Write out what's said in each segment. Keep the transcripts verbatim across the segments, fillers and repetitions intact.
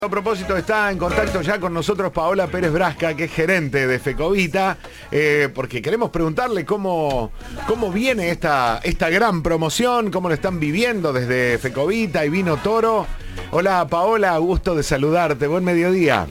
A propósito, está en contacto ya con nosotros Paola Pérez Brasca, que es gerente de Fecovita, eh, porque queremos preguntarle cómo, cómo viene esta, esta gran promoción, cómo lo están viviendo desde Fecovita y Vino Toro. Hola Paola, gusto de saludarte, buen mediodía.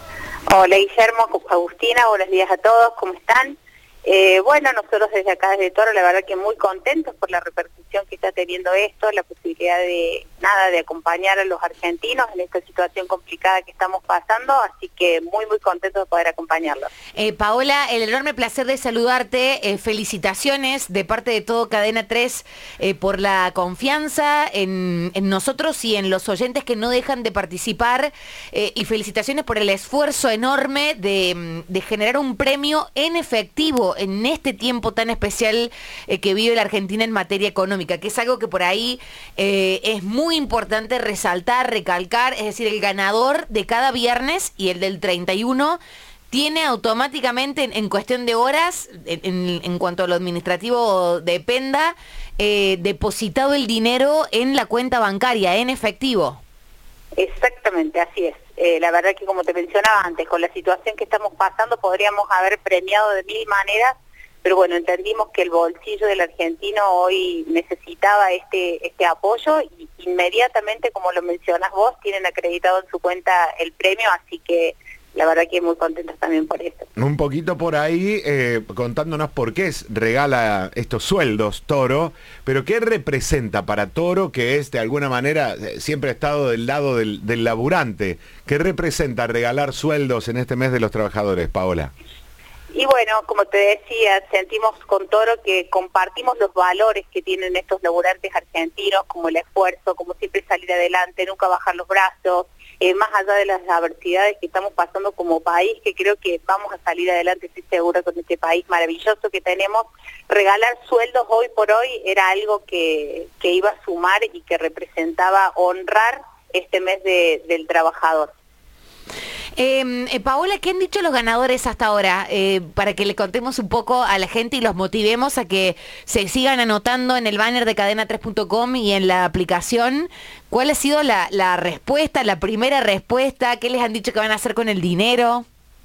Hola Guillermo, Agustina, buenos días a todos, ¿cómo están? Eh, bueno, nosotros desde acá, desde Toro, la verdad que muy contentos por la repercusión que está teniendo esto, la posibilidad de, nada, de acompañar a los argentinos en esta situación complicada que estamos pasando, así que muy, muy contentos de poder acompañarlos. Eh, Paola, el enorme placer de saludarte, eh, felicitaciones de parte de todo Cadena tres eh, por la confianza en, en nosotros y en los oyentes que no dejan de participar, eh, y felicitaciones por el esfuerzo enorme de, de generar un premio en efectivo en este tiempo tan especial eh, que vive la Argentina en materia económica, que es algo que por ahí eh, es muy importante resaltar, recalcar, es decir, el ganador de cada viernes y el del treinta y uno tiene automáticamente en, en cuestión de horas, en, en, en cuanto a lo administrativo dependa, eh, depositado el dinero en la cuenta bancaria, en efectivo. Exactamente, así es. Eh, la verdad que como te mencionaba antes, con la situación que estamos pasando podríamos haber premiado de mil maneras, pero bueno, entendimos que el bolsillo del argentino hoy necesitaba este este apoyo y inmediatamente, como lo mencionas vos, tienen acreditado en su cuenta el premio, así que la verdad que muy contentos también por esto. Un poquito por ahí, eh, contándonos por qué es, regala estos sueldos Toro, pero qué representa para Toro, que es de alguna manera, eh, siempre ha estado del lado del, del laburante. ¿Qué representa regalar sueldos en este mes de los trabajadores, Paola? Y bueno, como te decía, sentimos con Toro que compartimos los valores que tienen estos laburantes argentinos, como el esfuerzo, como siempre salir adelante, nunca bajar los brazos, eh, más allá de las adversidades que estamos pasando como país, que creo que vamos a salir adelante, estoy segura, con este país maravilloso que tenemos. Regalar sueldos hoy por hoy era algo que, que iba a sumar y que representaba honrar este mes de, del trabajador. Eh, eh, Paola, ¿qué han dicho los ganadores hasta ahora? Eh, para que le contemos un poco a la gente y los motivemos a que se sigan anotando en el banner de cadena tres punto com y en la aplicación. ¿Cuál ha sido la, la respuesta, la primera respuesta? ¿Qué les han dicho que van a hacer con el dinero?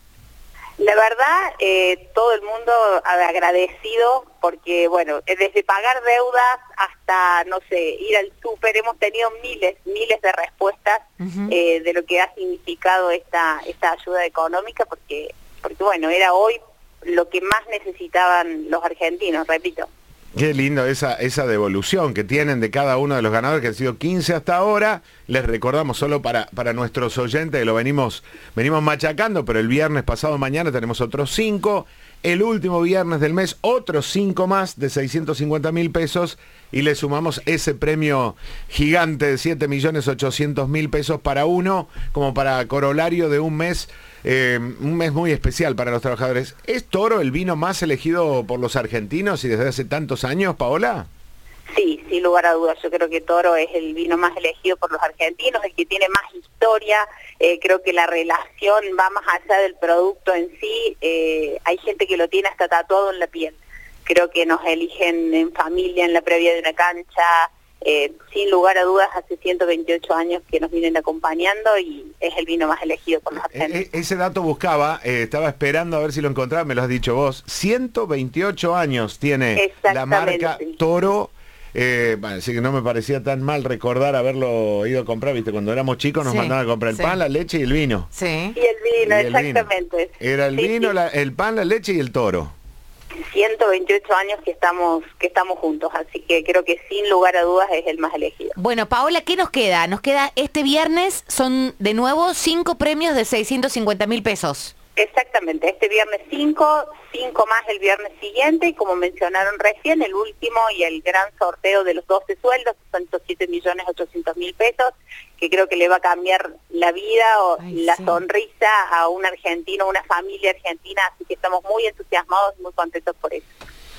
La verdad, eh, todo el mundo agradecido porque, bueno, desde pagar deudas hasta, no sé, ir al súper, hemos tenido miles, miles de respuestas uh-huh. eh, de lo que ha significado esta esta ayuda económica, porque, porque, bueno, era hoy lo que más necesitaban los argentinos, repito. Qué lindo esa, esa devolución que tienen de cada uno de los ganadores, que han sido quince hasta ahora. Les recordamos solo para, para nuestros oyentes, que lo venimos, venimos machacando, pero el viernes pasado mañana tenemos otros cinco. El último viernes del mes, otros cinco más de seiscientos cincuenta mil pesos. Y le sumamos ese premio gigante de siete millones ochocientos mil pesos para uno, como para corolario de un mes. Eh, un mes muy especial para los trabajadores. ¿Es Toro el vino más elegido por los argentinos y desde hace tantos años, Paola? Sí, sin lugar a dudas. Yo creo que Toro es el vino más elegido por los argentinos, el que tiene más historia. Eh, creo que la relación va más allá del producto en sí. Eh, hay gente que lo tiene hasta tatuado en la piel. Creo que nos eligen en familia, en la previa de una cancha. Eh, sin lugar a dudas, hace ciento veintiocho años que nos vienen acompañando y es el vino más elegido por los argentinos. E ese dato buscaba, eh, estaba esperando a ver si lo encontraba, me lo has dicho vos. ciento veintiocho años tiene la marca Toro. Eh, bueno, así que no me parecía tan mal recordar haberlo ido a comprar, viste, cuando éramos chicos nos sí, mandaban a comprar el sí. pan, la leche y el vino. Sí. Y el vino, y el exactamente. Vino. Era el sí, vino, sí. La, el pan, la leche y el Toro. ciento veintiocho años que estamos que estamos juntos, así que creo que sin lugar a dudas es el más elegido. Bueno, Paola, ¿qué nos queda? Nos queda este viernes, son de nuevo cinco premios de seiscientos cincuenta mil pesos. Exactamente, este viernes cinco, cinco más el viernes siguiente, y como mencionaron recién, el último y el gran sorteo de los doce sueldos, son estos siete millones ochocientos mil pesos, que creo que le va a cambiar la vida o Ay, la sí. sonrisa a un argentino, a una familia argentina, así que estamos muy entusiasmados y muy contentos por eso.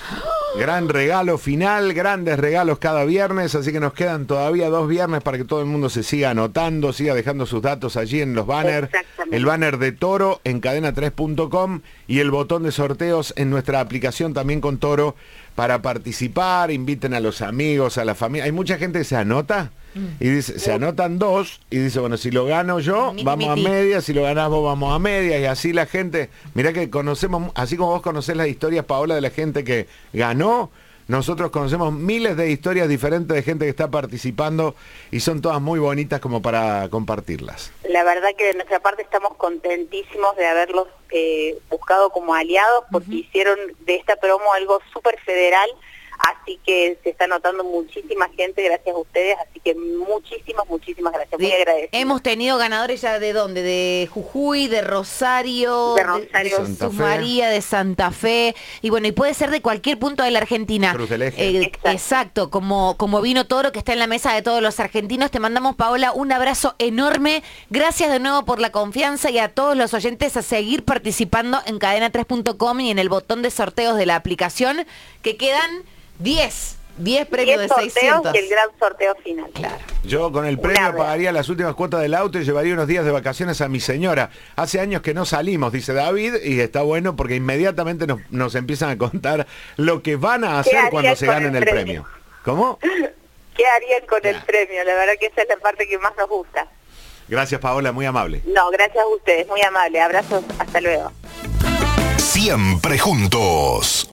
Gran regalo final, grandes regalos cada viernes, así que nos quedan todavía dos viernes para que todo el mundo se siga anotando, siga dejando sus datos allí en los banners. El banner de Toro en cadena tres punto com y el botón de sorteos en nuestra aplicación también con Toro para participar. Inviten a los amigos, a la familia. ¿Hay mucha gente que se anota? y dice, se anotan dos y dice, bueno, si lo gano yo, Miti, vamos miti. a medias, si lo ganás vos, vamos a medias, y así la gente, mirá que conocemos, así como vos conocés las historias, Paola, de la gente que ganó, nosotros conocemos miles de historias diferentes de gente que está participando y son todas muy bonitas como para compartirlas. La verdad que de nuestra parte estamos contentísimos de haberlos eh, buscado como aliados porque uh-huh. hicieron de esta promo algo súper federal, así que se está notando muchísima gente gracias a ustedes, así que muchísimas, muchísimas gracias, muy agradecidos. Hemos tenido ganadores ya de dónde, de Jujuy, de Rosario, de, Rosario. de, de Jesús María, de Santa Fe, y bueno, y puede ser de cualquier punto de la Argentina. Cruz del Eje. Eh, exacto. exacto, como, como Vino Toro, que está en la mesa de todos los argentinos. Te mandamos, Paola, un abrazo enorme, gracias de nuevo por la confianza y a todos los oyentes a seguir participando en cadena tres punto com y en el botón de sorteos de la aplicación, que quedan diez, diez premios de seiscientos. Y el gran sorteo final. Claro. Yo con el premio pagaría las últimas cuotas del auto y llevaría unos días de vacaciones a mi señora. Hace años que no salimos, dice David, y está bueno porque inmediatamente nos, nos empiezan a contar lo que van a hacer cuando se ganen el premio. premio. ¿Cómo? ¿Qué harían con claro. el premio? La verdad que esa es la parte que más nos gusta. Gracias, Paola, muy amable. No, gracias a ustedes, muy amable. Abrazos, hasta luego. Siempre juntos.